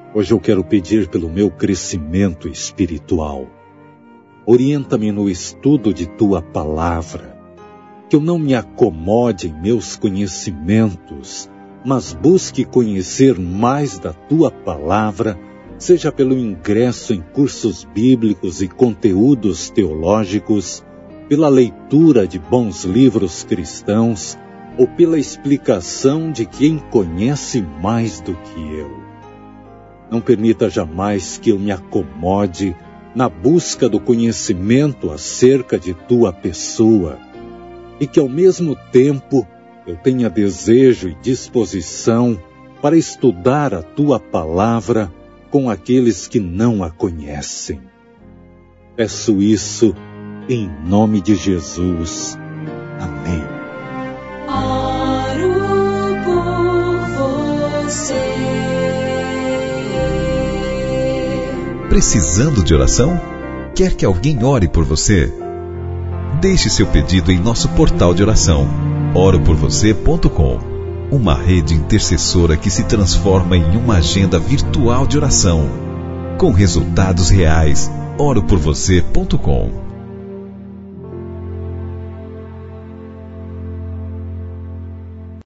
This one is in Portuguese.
Hoje eu quero pedir pelo meu crescimento espiritual. Orienta-me no estudo de Tua Palavra, que eu não me acomode em meus conhecimentos, mas busque conhecer mais da Tua Palavra, seja pelo ingresso em cursos bíblicos e conteúdos teológicos, pela leitura de bons livros cristãos, ou pela explicação de quem conhece mais do que eu. Não permita jamais que eu me acomode na busca do conhecimento acerca de Tua pessoa e que, ao mesmo tempo, eu tenha desejo e disposição para estudar a Tua Palavra com aqueles que não a conhecem. Peço isso em nome de Jesus. Amém. Oro por você. Precisando de oração? Quer que alguém ore por você? Deixe seu pedido em nosso portal de oração, oroporvocê.com. Uma rede intercessora que se transforma em uma agenda virtual de oração, com resultados reais. oroporvocê.com.